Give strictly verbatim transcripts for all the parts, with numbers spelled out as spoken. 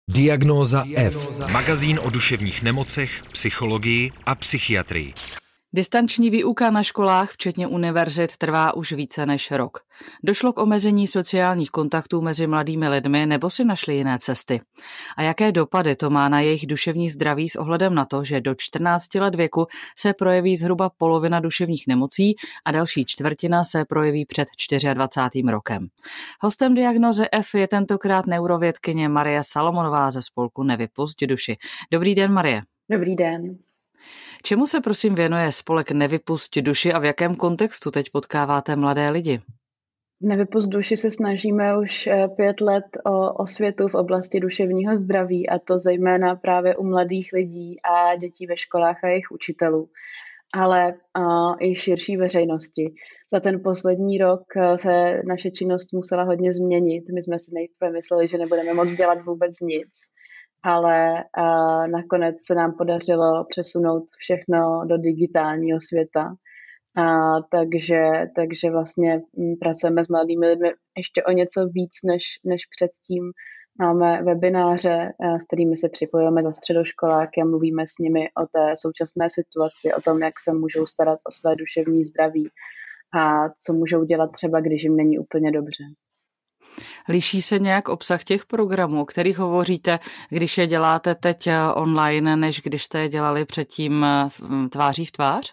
Diagnóza F. Magazín o duševních nemocech, psychologii a psychiatrii. Distanční výuka na školách, včetně univerzit, trvá už více než rok. Došlo k omezení sociálních kontaktů mezi mladými lidmi nebo si našli jiné cesty? A jaké dopady to má na jejich duševní zdraví s ohledem na to, že do čtrnácti let věku se projeví zhruba polovina duševních nemocí a další čtvrtina se projeví před dvacátým čtvrtým rokem? Hostem Diagnózy F je tentokrát neurovědkyně Marie Salomonová ze spolku Nevypusť duši. Dobrý den, Marie. Dobrý den. Čemu se prosím věnuje spolek Nevypusť duši a v jakém kontextu teď potkáváte mladé lidi? Nevypusť duši se snažíme už pět let o osvětu v oblasti duševního zdraví, a to zejména právě u mladých lidí a dětí ve školách a jejich učitelů, ale i širší veřejnosti. Za ten poslední rok se naše činnost musela hodně změnit. My jsme si nejprve mysleli, že nebudeme moc dělat vůbec nic, ale uh, nakonec se nám podařilo přesunout všechno do digitálního světa. Uh, takže, takže vlastně pracujeme s mladými lidmi ještě o něco víc než, než předtím. Máme webináře, uh, s kterými se připojujeme za středoškoláky a mluvíme s nimi o té současné situaci, o tom, jak se můžou starat o své duševní zdraví a co můžou dělat třeba, když jim není úplně dobře. Liší se nějak obsah těch programů, o kterých hovoříte, když je děláte teď online, než když jste je dělali předtím tváří v tvář?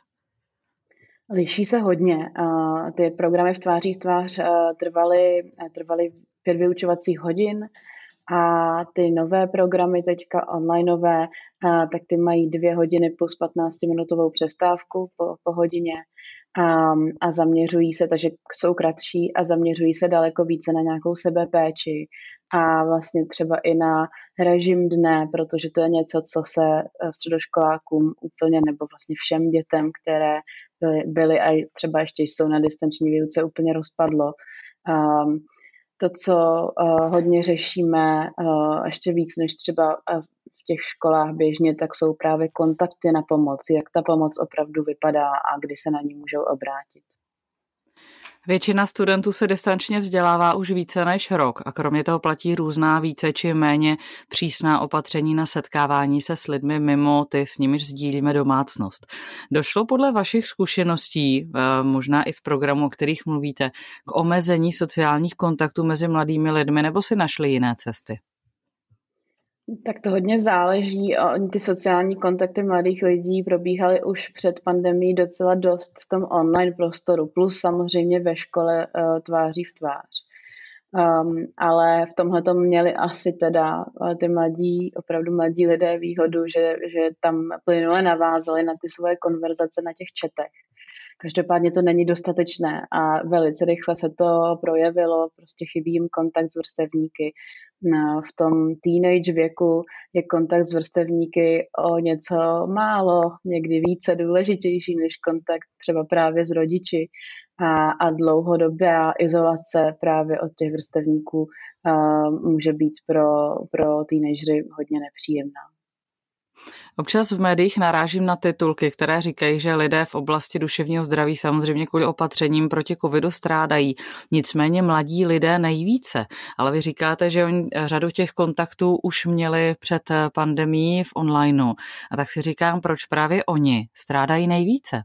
Liší se hodně. Ty programy v tváří v tvář trvaly, trvaly pět vyučovacích hodin a ty nové programy teďka onlineové, tak ty mají dvě hodiny plus patnáctiminutovou přestávku po, po hodině. A, a zaměřují se, takže jsou kratší a zaměřují se daleko více na nějakou sebepéči a vlastně třeba i na režim dne, protože to je něco, co se středoškolákům úplně nebo vlastně všem dětem, které byly, byly a třeba ještě jsou na distanční výuce, úplně rozpadlo. Um, to, co uh, hodně řešíme, uh, ještě víc než třeba uh, v těch školách běžně, tak jsou právě kontakty na pomoc, jak ta pomoc opravdu vypadá a kdy se na ní můžou obrátit. Většina studentů se distančně vzdělává už více než rok a kromě toho platí různá více či méně přísná opatření na setkávání se s lidmi mimo ty, s nimiž sdílíme domácnost. Došlo podle vašich zkušeností, možná i z programů, o kterých mluvíte, k omezení sociálních kontaktů mezi mladými lidmi nebo si našli jiné cesty? Tak to hodně záleží. Ty sociální kontakty mladých lidí probíhaly už před pandemií docela dost v tom online prostoru, plus samozřejmě ve škole uh, tváří v tvář. Um, ale v tomhletom měli asi teda ty mladí, opravdu mladí lidé výhodu, že, že tam plynule navázali na ty svoje konverzace na těch chatech. Každopádně to není dostatečné a velice rychle se to projevilo, prostě chybí jim kontakt s vrstevníky. V tom teenage věku je kontakt s vrstevníky o něco málo, někdy více důležitější než kontakt třeba právě s rodiči a, a dlouhodobá izolace právě od těch vrstevníků uh, může být pro, pro teenagery hodně nepříjemná. Občas v médiích narážím na titulky, které říkají, že lidé v oblasti duševního zdraví samozřejmě kvůli opatřením proti covidu strádají. Nicméně mladí lidé nejvíce. Ale vy říkáte, že oni řadu těch kontaktů už měli před pandemií v onlineu. A tak si říkám, proč právě oni strádají nejvíce?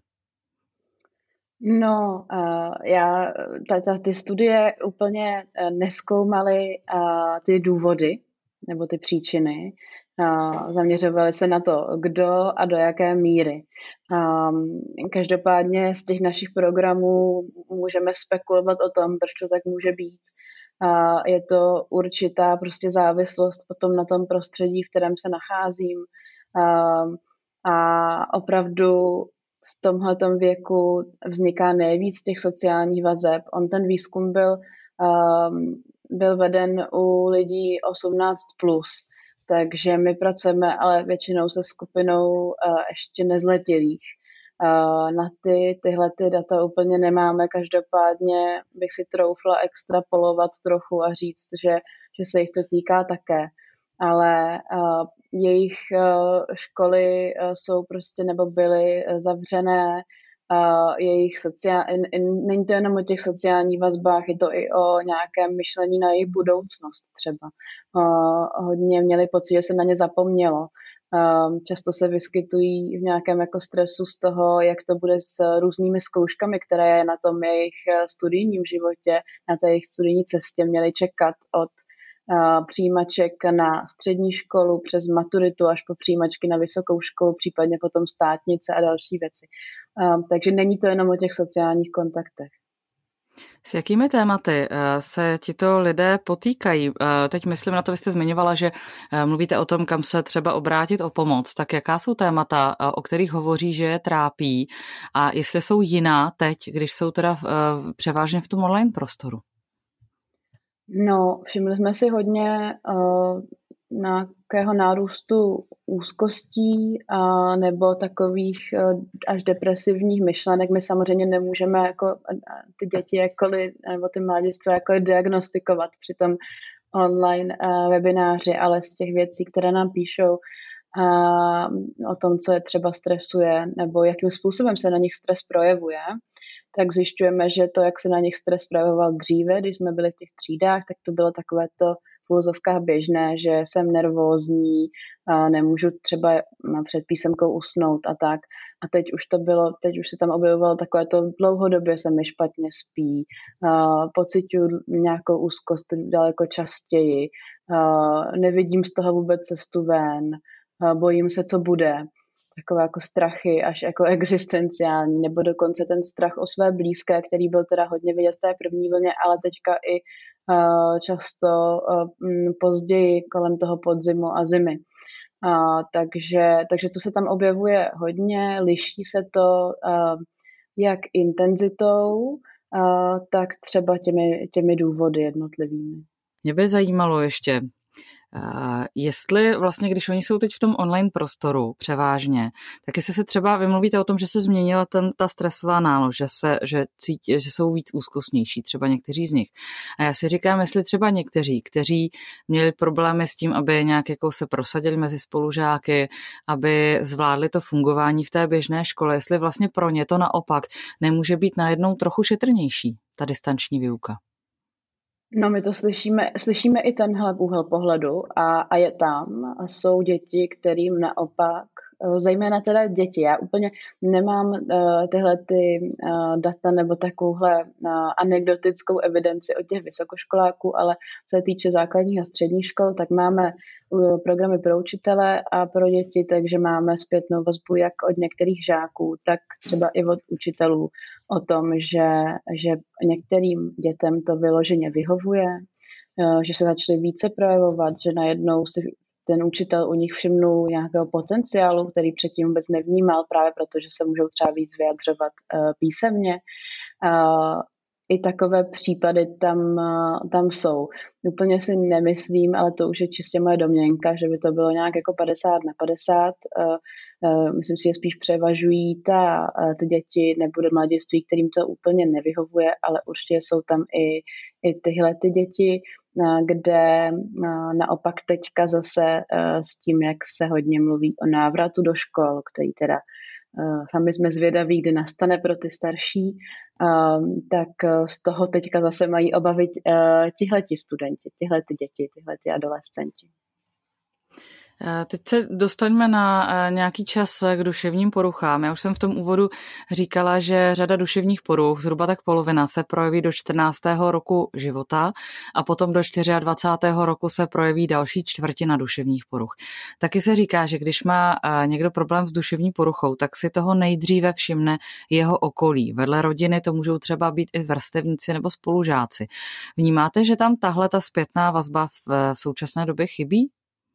No, uh, já, ta, ta, ty studie úplně nezkoumaly uh, ty důvody nebo ty příčiny. Uh, zaměřovali se na to, kdo a do jaké míry. Um, každopádně z těch našich programů můžeme spekulovat o tom, proč to tak může být. Uh, je to určitá prostě závislost potom na tom prostředí, v kterém se nacházím. Uh, a opravdu v tomhletom věku vzniká nejvíc těch sociálních vazeb. On ten výzkum byl, um, byl veden u lidí osmnáct plus. Takže my pracujeme ale většinou se skupinou uh, ještě nezletilých. Uh, na ty, tyhle ty data úplně nemáme, každopádně bych si troufla extrapolovat trochu a říct, že, že se jich to týká také. Ale uh, jejich uh, školy uh, jsou prostě nebo byly zavřené uh, jejich sociál, není to jenom o těch sociálních vazbách, je to i o nějakém myšlení na jejich budoucnost třeba. Uh, hodně měli pocit, že se na ně zapomnělo. Um, často se vyskytují v nějakém jako stresu z toho, jak to bude s různými zkouškami, které na tom jejich studijním životě, na té jejich studijní cestě měli čekat od uh, přijímaček na střední školu přes maturitu až po přijímačky na vysokou školu, případně potom státnice a další věci. Um, takže není to jenom o těch sociálních kontaktech. S jakými tématy se tito lidé potýkají? Teď myslím na to, vy jste zmiňovala, že mluvíte o tom, kam se třeba obrátit o pomoc. Tak jaká jsou témata, o kterých hovoří, že je trápí a jestli jsou jiná teď, když jsou teda převážně v tom online prostoru? No, všimli jsme si hodně uh, nějakého nárůstu úzkostí a nebo takových uh, až depresivních myšlenek. My samozřejmě nemůžeme jako ty děti jakkoliv, nebo ty mladistvé jakkoliv diagnostikovat při tom online uh, webináři, ale z těch věcí, které nám píšou uh, o tom, co je třeba stresuje nebo jakým způsobem se na nich stres projevuje, tak zjišťujeme, že to, jak se na nich stres projevoval dříve, když jsme byli v těch třídách, tak to bylo takové to v uvozovkách běžné, že jsem nervózní, a nemůžu třeba před písemkou usnout a tak. A teď už to bylo, teď už se tam objevovalo takové to, dlouhodobě se mi špatně spí, pociťuji nějakou úzkost daleko častěji, a nevidím z toho vůbec cestu ven, a bojím se, co bude. Takové jako strachy až jako existenciální, nebo dokonce ten strach o své blízké, který byl teda hodně vidět v té první vlně, ale teďka i uh, často uh, později kolem toho podzimu a zimy. Uh, takže, takže to se tam objevuje hodně, liší se to uh, jak intenzitou, uh, tak třeba těmi, těmi důvody jednotlivými. Mě by zajímalo ještě, Uh, jestli vlastně, když oni jsou teď v tom online prostoru převážně, tak jestli se třeba vymluvíte o tom, že se změnila ten, ta stresová nálož, že, se, že, cítí, že jsou víc úzkostnější, třeba někteří z nich. A já si říkám, jestli třeba někteří, kteří měli problémy s tím, aby nějak jako se prosadili mezi spolužáky, aby zvládli to fungování v té běžné škole, jestli vlastně pro ně to naopak nemůže být najednou trochu šetrnější, ta distanční výuka. No, my to slyšíme, slyšíme i tenhle úhel pohledu a, a je tam. A jsou děti, kterým naopak, zejména teda děti, já úplně nemám uh, tyhle ty uh, data nebo takovouhle uh, anekdotickou evidenci od těch vysokoškoláků, ale co se týče základních a středních škol, tak máme uh, programy pro učitele a pro děti, takže máme zpětnou vazbu jak od některých žáků, tak třeba i od učitelů o tom, že, že některým dětem to vyloženě vyhovuje, uh, že se začaly více projevovat, že najednou si ten učitel u nich všimnul nějakého potenciálu, který předtím vůbec nevnímal, právě protože se můžou třeba víc vyjadřovat uh, písemně. Uh, I takové případy tam, uh, tam jsou. Úplně si nemyslím, ale to už je čistě moje domněnka, že by to bylo nějak jako padesát na padesát. Uh, uh, myslím si, že spíš převažují ta, uh, ty děti nebo mladiství, kterým to úplně nevyhovuje, ale určitě jsou tam i, i tyhle ty děti, kde naopak teďka zase s tím, jak se hodně mluví o návratu do škol, který teda sami jsme zvědaví, kdy nastane pro ty starší, tak z toho teďka zase mají obavy tihleti studenti, tyhlety děti, tyhlety adolescenti. Teď se dostaňme na nějaký čas k duševním poruchám. Já už jsem v tom úvodu říkala, že řada duševních poruch, zhruba tak polovina, se projeví do čtrnáctého roku života a potom do dvacátého čtvrtého roku se projeví další čtvrtina duševních poruch. Taky se říká, že když má někdo problém s duševní poruchou, tak si toho nejdříve všimne jeho okolí. Vedle rodiny to můžou třeba být i vrstevníci nebo spolužáci. Vnímáte, že tam tahle ta zpětná vazba v současné době chybí?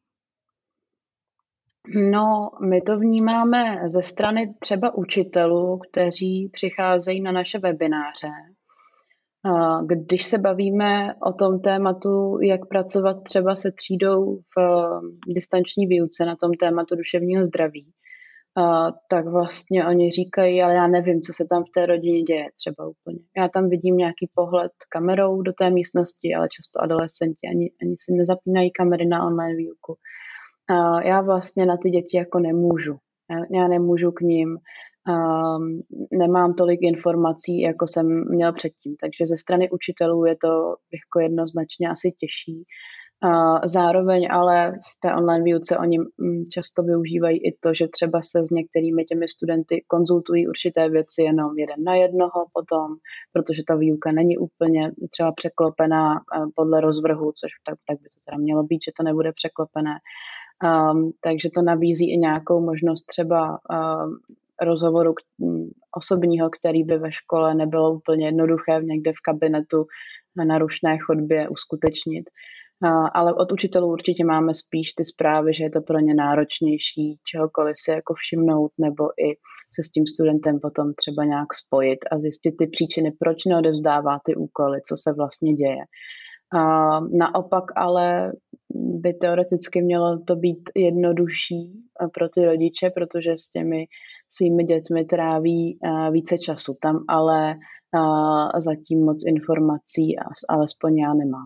No, my to vnímáme ze strany třeba učitelů, kteří přicházejí na naše webináře. Když se bavíme o tom tématu, jak pracovat třeba se třídou v distanční výuce na tom tématu duševního zdraví, tak vlastně oni říkají, ale já nevím, co se tam v té rodině děje třeba úplně. Já tam vidím nějaký pohled kamerou do té místnosti, ale často adolescenti ani, ani si nezapínají kamery na online výuku. Já vlastně na ty děti jako nemůžu. Já nemůžu k ním. um, nemám tolik informací, jako jsem měl předtím. Takže ze strany učitelů je to jako jednoznačně asi těžší. Zároveň ale v té online výuce oni často využívají i to, že třeba se s některými těmi studenty konzultují určité věci jenom jeden na jednoho potom, protože ta výuka není úplně třeba překlopená podle rozvrhu, což tak, tak by to teda mělo být, že to nebude překlopené. Um, takže to nabízí i nějakou možnost třeba um, rozhovoru k, um, osobního, který by ve škole nebylo úplně jednoduché někde v kabinetu na rušné chodbě uskutečnit. Ale od učitelů určitě máme spíš ty zprávy, že je to pro ně náročnější čehokoliv si jako všimnout nebo i se s tím studentem potom třeba nějak spojit a zjistit ty příčiny, proč neodevzdává ty úkoly, co se vlastně děje. A naopak ale by teoreticky mělo to být jednodušší pro ty rodiče, protože s těmi svými dětmi tráví více času. Tam ale zatím moc informací, alespoň já nemám.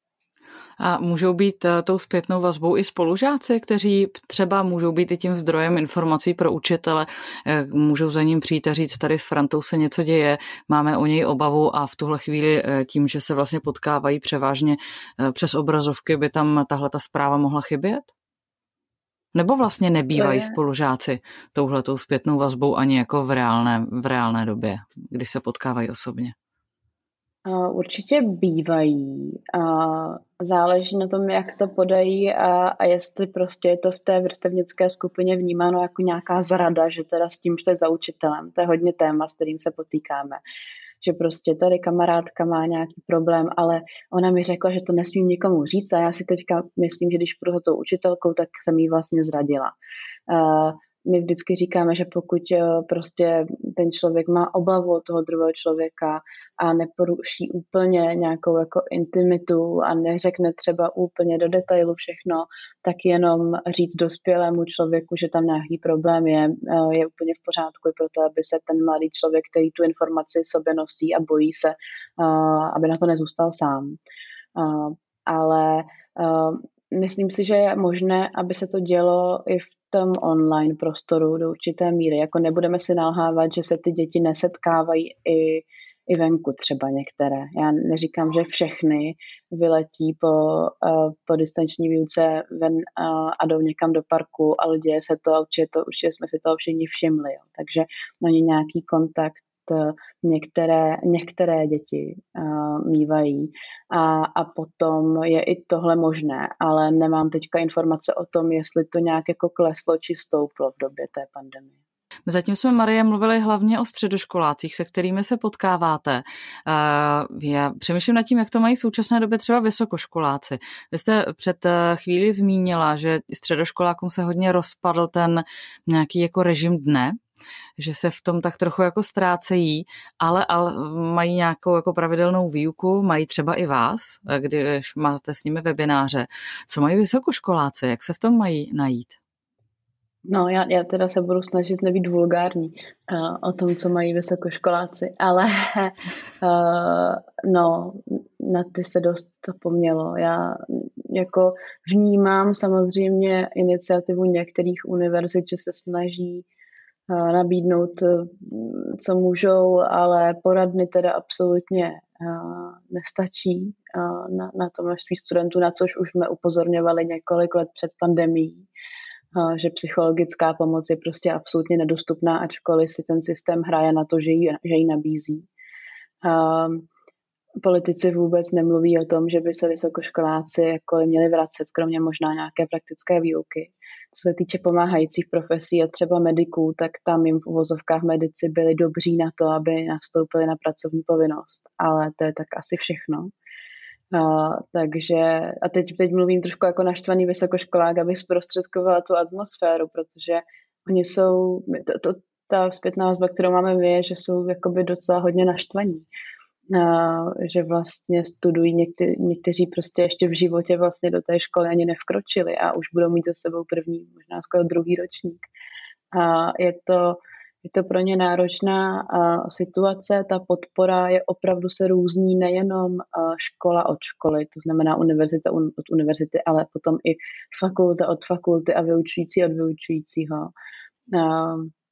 A můžou být tou zpětnou vazbou i spolužáci, kteří třeba můžou být i tím zdrojem informací pro učitele, můžou za ním přijít a říct, tady s Frantou se něco děje, máme o něj obavu a v tuhle chvíli tím, že se vlastně potkávají převážně přes obrazovky, by tam tahle ta zpráva mohla chybět? Nebo vlastně nebývají spolužáci touhletou zpětnou vazbou ani jako v reálné, v reálné době, kdy se potkávají osobně? Určitě bývají. Záleží na tom, jak to podají a, a jestli prostě je to v té vrstevnické skupině vnímáno jako nějaká zrada, že teda s tím šli za učitelem. To je hodně téma, s kterým se potýkáme. Že prostě tady kamarádka má nějaký problém, ale ona mi řekla, že to nesmím nikomu říct a já si teďka myslím, že když půjdu za tou učitelkou, tak jsem jí vlastně zradila. My vždycky říkáme, že pokud prostě ten člověk má obavu od toho druhého člověka a neporuší úplně nějakou jako intimitu a neřekne třeba úplně do detailu všechno, tak jenom říct dospělému člověku, že tam nějaký problém je, je úplně v pořádku i proto, aby se ten mladý člověk, který tu informaci v sobě nosí a bojí se, aby na to nezůstal sám. Ale myslím si, že je možné, aby se to dělo i v tom online prostoru do určité míry. Jako nebudeme si nalhávat, že se ty děti nesetkávají i, i venku třeba některé. Já neříkám, že všechny vyletí po, uh, po distanční výuce ven uh, a jdou někam do parku, ale děje se to a určitě, to, určitě jsme si to všichni všimli. Jo. Takže oni nějaký kontakt některé, některé děti uh, mívají a, a potom je i tohle možné, ale nemám teďka informace o tom, jestli to nějak jako kleslo či stouplo v době té pandemie. Zatím jsme, Marie, mluvili hlavně o středoškolácích, se kterými se potkáváte. Já přemýšlím nad tím, jak to mají v současné době třeba vysokoškoláci. Vy jste před chvíli zmínila, že středoškolákům se hodně rozpadl ten nějaký jako režim dne, že se v tom tak trochu jako ztrácejí, ale, ale mají nějakou jako pravidelnou výuku, mají třeba i vás, když máte s nimi webináře. Co mají vysokoškoláci, jak se v tom mají najít? No, já, já teda se budu snažit nebýt vulgární uh, o tom, co mají vysokoškoláci, ale uh, no, na ty se dost zapomnělo. Já jako vnímám samozřejmě iniciativu některých univerzit, že se snaží uh, nabídnout, uh, co můžou, ale poradny teda absolutně uh, nestačí uh, na, na to množství studentů, na což už jsme upozorňovali několik let před pandemií. Že psychologická pomoc je prostě absolutně nedostupná, ačkoliv si ten systém hraje na to, že ji, že ji nabízí. Politici vůbec nemluví o tom, že by se vysokoškoláci jako měli vracet, kromě možná nějaké praktické výuky. Co se týče pomáhajících profesí a třeba mediků, tak tam jim v uvozovkách medici byli dobří na to, aby nastoupili na pracovní povinnost. Ale to je tak asi všechno. Uh, takže, a teď, teď mluvím trošku jako naštvaný vysokoškolák, abych zprostředkovala tu atmosféru, protože oni jsou, to, to, ta zpětná vazba, kterou máme my, je, že jsou jakoby docela hodně naštvaní. Uh, že vlastně studují, někte, někteří prostě ještě v životě vlastně do té školy ani nevkročili a už budou mít za sebou první, možná skoro druhý ročník. A uh, je to Je to pro ně náročná uh, situace, ta podpora je opravdu se různí nejenom uh, škola od školy, to znamená univerzita un, od univerzity, ale potom i fakulta od fakulty a vyučující od vyučujícího. Uh,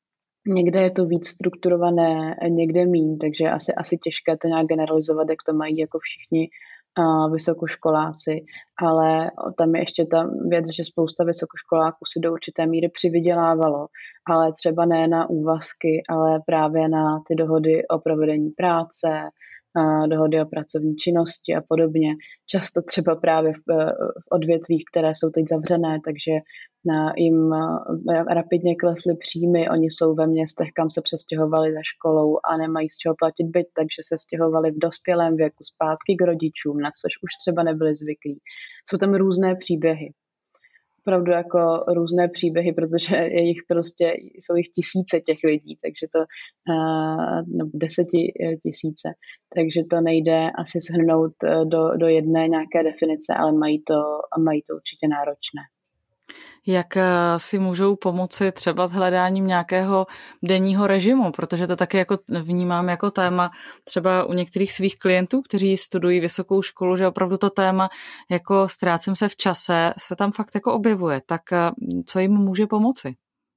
Někde je to víc strukturované, někde míň, takže asi, asi těžké to nějak generalizovat, jak to mají jako všichni uh, vysokoškoláci, ale tam je ještě ta věc, že spousta vysokoškoláků si do určité míry přivydělávalo, ale třeba ne na úvazky, ale právě na ty dohody o provedení práce, uh, dohody o pracovní činnosti a podobně. Často třeba právě v, v odvětvích, které jsou teď zavřené, takže na, jim rapidně klesly příjmy, oni jsou ve městech, kam se přestěhovali za školou a nemají z čeho platit byt, takže se stěhovali v dospělém věku zpátky k rodičům, na což už třeba nebyli zvyklí. Jsou tam různé příběhy. Opravdu jako různé příběhy, protože je jich prostě, jsou jich tisíce těch lidí, takže to no, deseti tisíce, takže to nejde asi shrnout do, do jedné nějaké definice, ale mají to, mají to určitě náročné. Jak si můžou pomoci třeba s hledáním nějakého denního režimu, protože to taky jako vnímám jako téma třeba u některých svých klientů, kteří studují vysokou školu, že opravdu to téma jako ztrácím se v čase se tam fakt jako objevuje. Tak co jim může pomoci?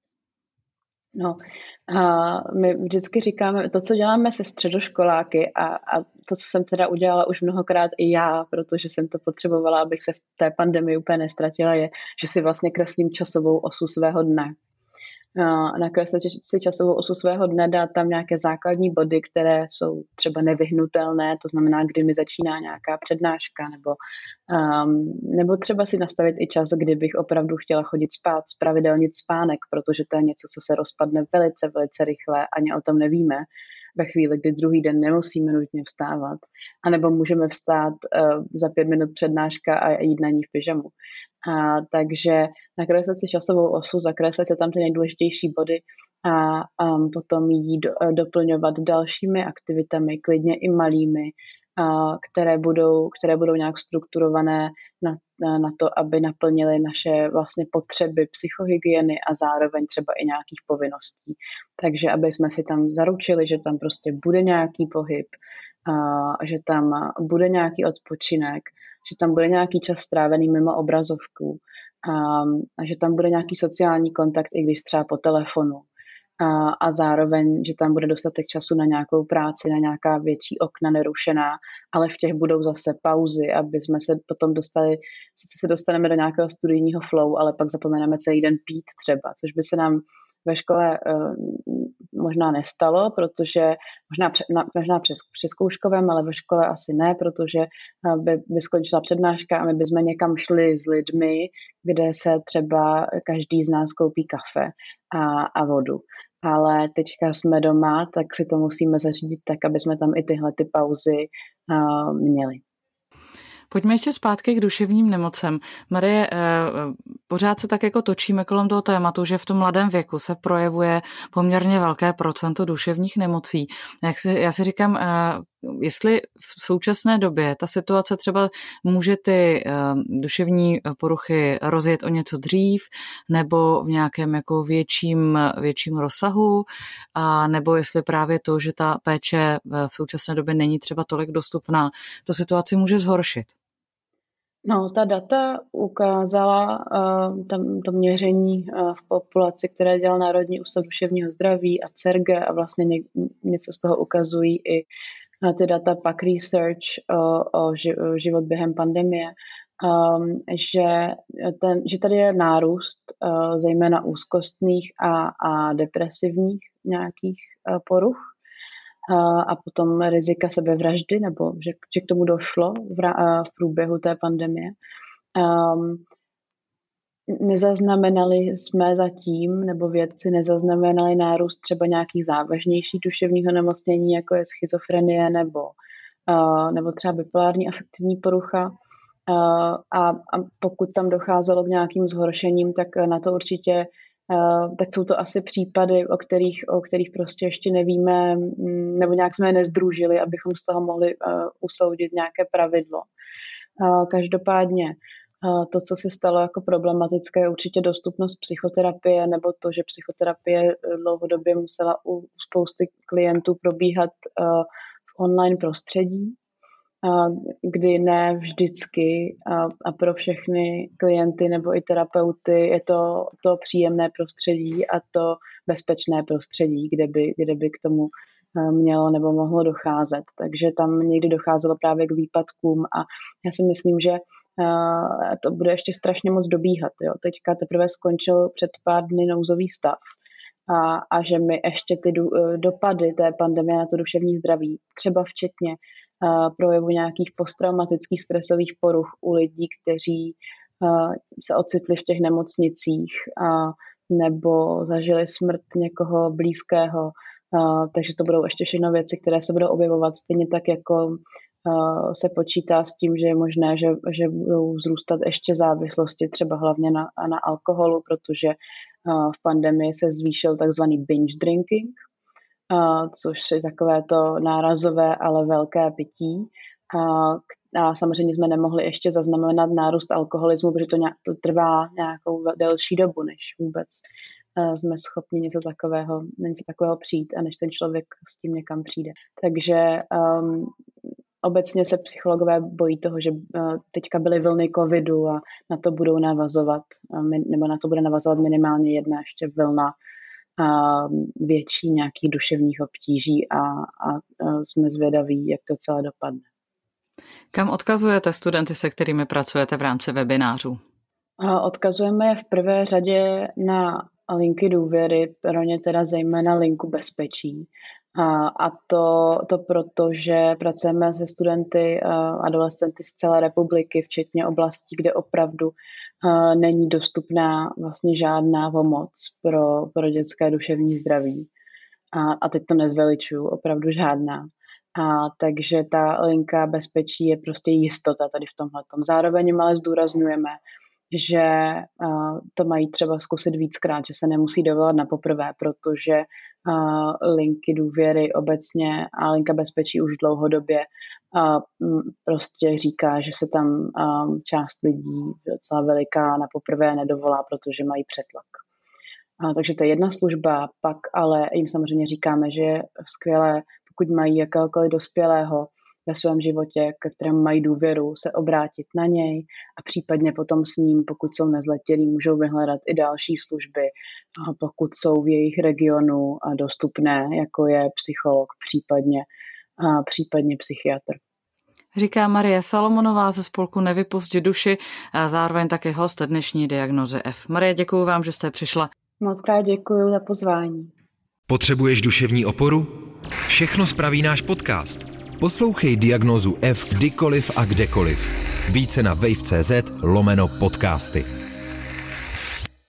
No, a my vždycky říkáme, to, co děláme se středoškoláky a, a to, co jsem teda udělala už mnohokrát i já, protože jsem to potřebovala, abych se v té pandemii úplně nestratila, je, že si vlastně kreslím časovou osu svého dne. Nakreslit si časovou osu svého dne, dát tam nějaké základní body, které jsou třeba nevyhnutelné, to znamená, kdy mi začíná nějaká přednáška, nebo, um, nebo třeba si nastavit i čas, kdy bych opravdu chtěla chodit spát, spravidelnit spánek, protože to je něco, co se rozpadne velice, velice rychle, ani o tom nevíme ve chvíli, kdy druhý den nemusíme nutně vstávat, anebo můžeme vstát uh, za pět minut přednáška a jít na ní v pyžamu. A, takže nakreslit si časovou osu, zakreslit se tam ty nejdůležitější body a um, potom ji do, doplňovat dalšími aktivitami, klidně i malými, a, které, budou, které budou nějak strukturované na, na, na to, aby naplnily naše vlastně potřeby psychohygieny a zároveň třeba i nějakých povinností. Takže aby jsme si tam zaručili, že tam prostě bude nějaký pohyb, a, že tam bude nějaký odpočinek, že tam bude nějaký čas strávený mimo obrazovku a, a že tam bude nějaký sociální kontakt, i když třeba po telefonu. A, a zároveň, že tam bude dostatek času na nějakou práci, na nějaká větší okna nerušená, ale v těch budou zase pauzy, aby jsme se potom dostali, sice se dostaneme do nějakého studijního flow, ale pak zapomeneme celý den pít třeba, což by se nám ve škole uh, možná nestalo, protože možná, pře, na, možná přes, přes zkouškovém, ale ve škole asi ne, protože uh, by, by skončila přednáška a my bychom někam šli s lidmi, kde se třeba každý z nás koupí kafe a, a vodu. Ale teďka jsme doma, tak si to musíme zařídit tak, aby jsme tam i tyhle ty pauzy uh, měli. Pojďme ještě zpátky k duševním nemocem. Marie, pořád se tak jako točíme kolem toho tématu, že v tom mladém věku se projevuje poměrně velké procento duševních nemocí. Jak si, já si říkám, jestli v současné době ta situace třeba může ty duševní poruchy rozjet o něco dřív, nebo v nějakém jako větším, větším rozsahu, a nebo jestli právě to, že ta péče v současné době není třeba tolik dostupná, to situaci může zhoršit. No, ta data ukázala uh, tam, to měření uh, v populaci, které dělal Národní ústav duševního zdraví a C E R G a vlastně ně, něco z toho ukazují i uh, ty data P A C Research uh, o ži, uh, život během pandemie, um, že, ten, že tady je nárůst uh, zejména úzkostných a, a depresivních nějakých uh, poruch. A potom rizika sebevraždy, nebo že, že k tomu došlo v, v průběhu té pandemie. Um, nezaznamenali jsme zatím, nebo vědci nezaznamenali nárůst třeba nějakých závažnějších duševních onemocnění, jako je schizofrenie nebo, uh, nebo třeba bipolární afektivní porucha. Uh, a, a pokud tam docházelo k nějakým zhoršením, tak na to určitě Uh, tak jsou to asi případy, o kterých, o kterých prostě ještě nevíme, nebo nějak jsme je nezdružili, abychom z toho mohli uh, usoudit nějaké pravidlo. Uh, každopádně uh, to, co se stalo jako problematické, je určitě dostupnost psychoterapie, nebo to, že psychoterapie dlouhodobě musela u spousty klientů probíhat uh, v online prostředí. kdy ne vždycky a pro všechny klienty nebo i terapeuty je to, to příjemné prostředí a to bezpečné prostředí, kde by, kde by k tomu mělo nebo mohlo docházet. Takže tam někdy docházelo právě k výpadkům a já si myslím, že to bude ještě strašně moc dobíhat. Jo. Teďka teprve skončil před pár dny nouzový stav a, a že my ještě ty do, dopady té pandemie na to duševní zdraví, třeba včetně uh, projevu nějakých posttraumatických stresových poruch u lidí, kteří uh, se ocitli v těch nemocnicích a, nebo zažili smrt někoho blízkého. Uh, takže to budou ještě všechno věci, které se budou objevovat stejně tak, jako se počítá s tím, že je možné, že, že budou vzrůstat ještě závislosti, třeba hlavně na, na alkoholu, protože v pandemii se zvýšil takzvaný binge drinking, což je takové to nárazové, ale velké pití. A samozřejmě jsme nemohli ještě zaznamenat nárůst alkoholismu, protože to, nějak, to trvá nějakou delší dobu, než vůbec jsme schopni něco takového, něco takového přijít a než ten člověk s tím někam přijde. Takže um, obecně se psychologové bojí toho, že teďka byly vlny covidu a na to budou navazovat, nebo na to bude navazovat minimálně jedna ještě vlna větší nějakých duševních obtíží a, a jsme zvědaví, jak to celé dopadne. Kam odkazujete studenty, se kterými pracujete v rámci webinářů? Odkazujeme je v prvé řadě na linky důvěry, pro ně teda zejména linku bezpečí. A to, to proto, že pracujeme se studenty a adolescenty z celé republiky, včetně oblastí, kde opravdu není dostupná vlastně žádná pomoc pro, pro dětské duševní zdraví. A, a teď to nezveličuju, opravdu žádná. A takže ta linka bezpečí je prostě jistota tady v tomhletom. Zároveň ale zdůrazňujeme, že uh, to mají třeba zkusit víckrát, že se nemusí dovolat na poprvé, protože uh, linky důvěry obecně a linka bezpečí už dlouhodobě uh, prostě říká, že se tam um, část lidí docela veliká na poprvé nedovolá, protože mají přetlak. Uh, takže to je jedna služba, pak ale jim samozřejmě říkáme, že je skvělé, pokud mají jakéhokoliv dospělého ve svém životě, ke kterému mají důvěru, se obrátit na něj a případně potom s ním, pokud jsou nezletělí, můžou vyhledat i další služby, pokud jsou v jejich regionu dostupné, jako je psycholog, případně, případně psychiatr. Říká Marie Salomonová ze spolku Nevypusť duši a zároveň také host dnešní Diagnózy F. Marie, děkuji vám, že jste přišla. Moc krát děkuji za pozvání. Potřebuješ duševní oporu? Všechno spraví náš podcast. Poslouchej Diagnózu F kdykoliv a kdekoliv. Více na wave tečka cz lomeno podcasty.